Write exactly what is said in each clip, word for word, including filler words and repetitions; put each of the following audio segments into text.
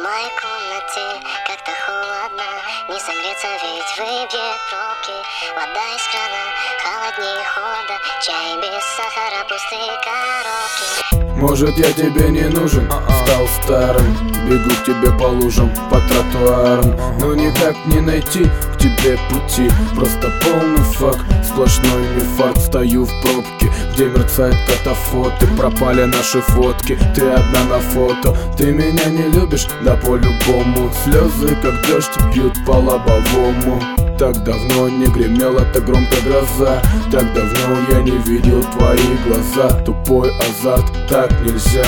моей комнате как-то холодно, не согреться, ведь выбьет пробки. Вода из крана холоднее холода, чай без сахара, пустые коробки. Может, я тебе не нужен, стал старым, бегу к тебе по лужам, по тротуарам, но никак не найти к тебе пути. Просто полный факт, сплошной мифак. Стою в пробке, где мерцает катафоты, пропали наши фотки, ты одна на фото. Ты меня не любишь, да по-любому. Слезы, как дождь, бьют по лобовому. Так давно не гремела так громко гроза, так давно я не видел твои глаза. Тупой азарт, так нельзя.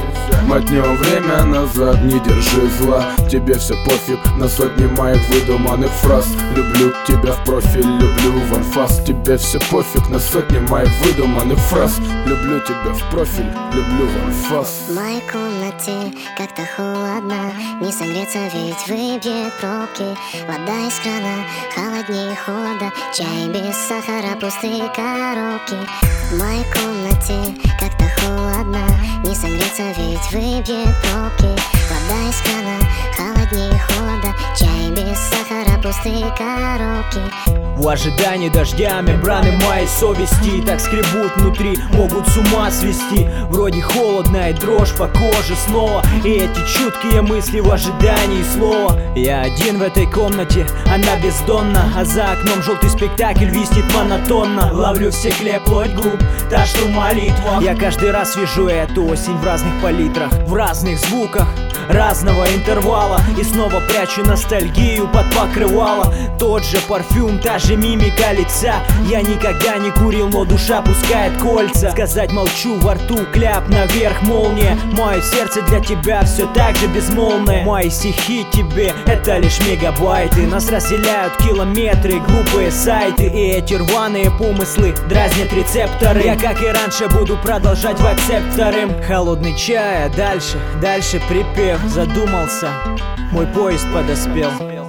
Мотнем время назад, не держи зла. Тебе все пофиг на сотни моих выдуманных фраз. Люблю тебя в профиль, люблю в анфас. Тебе все пофиг на сотни моих выдуманных фраз. Люблю тебя в профиль, люблю в анфас. В моей комнате как-то холодно, не согреться, ведь выбьет пробки. Вода из крана холоднее холода, чай без сахара, пустые коробки. В моей комнате как-то холодно, не согреться, ведь выбьет пробки. Вода из крана холоднее холода, чай без сахара, пустые коробки. В ожидании дождя мембраны моей совести так скребут внутри, могут с ума свести. Вроде холодная дрожь по коже снова, и эти чуткие мысли в ожидании слова. Я один в этой комнате, она бездонна, а за окном желтый спектакль виснет монотонно. Ловлю в стекле плоть губ, та что молитва. Я каждый раз вижу эту осень в разных палитрах, в разных звуках разного интервала, и снова прячу ностальгию под покрывало. Тот же парфюм, та же мимика лица. Я никогда не курил, но душа пускает кольца. Сказать молчу, во рту кляп, наверх молния. Мое сердце для тебя все так же безмолвное. Мои стихи тебе это лишь мегабайты. Нас разделяют километры, глупые сайты, и эти рваные помыслы дразнят рецепторы. Я, как и раньше, буду продолжать в акцепт вторым. Холодный чай, а дальше, дальше припев. Задумался, мой поезд подоспел.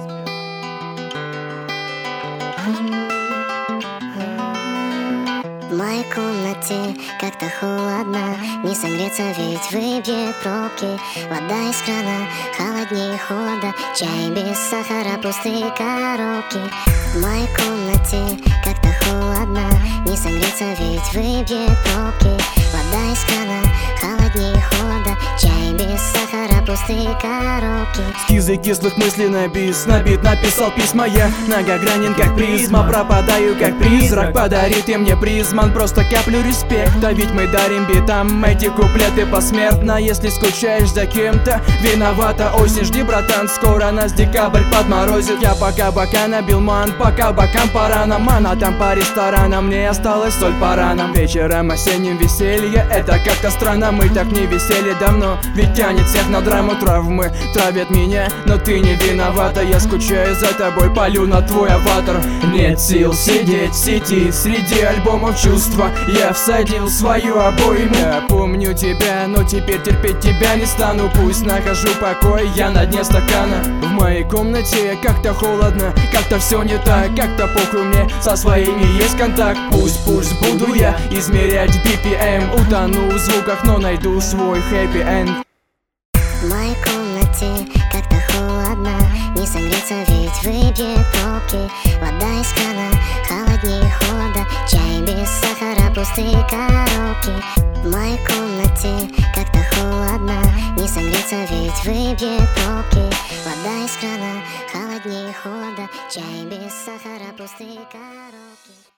В моей комнате как-то холодно, не согреться, ведь выбьет пробки. Вода из крана холоднее холода, чай без сахара, пустые коробки. В моей комнате как-то холодно, не согреться, ведь выбьет пробки. Вода из крана холоднее холода, чай без сахара, пустые коробки. Скизы кислых мыслей на бис, на бит написал письма. Я многогранен как призма, пропадаю как призрак. Подари ты мне призман, просто каплю респекта, ведь мы дарим битам эти куплеты посмертно. Если скучаешь за кем-то, виновата осень. Жди, братан, скоро нас декабрь подморозит. Я пока бока набил ман, пока бокам пора на ман. А там по ресторанам мне осталось соль по ранам. Вечером осенним веселье, это как-то странно. Мы так не висели давно, ведь тянет всех на драму. Травмы травят меня, но ты не виновата. Я скучаю за тобой, палю на твой аватар. Нет сил сидеть в сети среди альбомов чувства. Я всадил свою обойму. Я помню тебя, но теперь терпеть тебя не стану. Пусть нахожу покой, я на дне стакана. В моей комнате как-то холодно, как-то все не так, как-то похуй мне, со своими есть контакт. Пусть, пусть буду я измерять би пи эм, утону в звуках, но найду свой хэппи-энд. В моей комнате как-то холодно, не согреться, ведь выбьет пробки. Вода из крана холоднее холода, чай без сахара, пустые коробки. В моей комнате как-то холодно, не согреться, ведь выбьет пробки. Вода из крана холоднее холода, чай без сахара, пустые коробки.